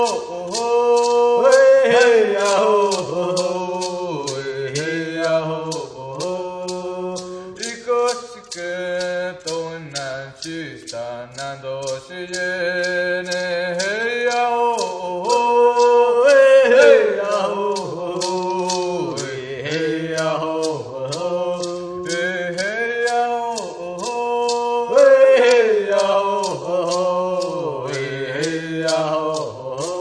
嘿呀吼，嘿呀吼，一个是个东南西北南东西北。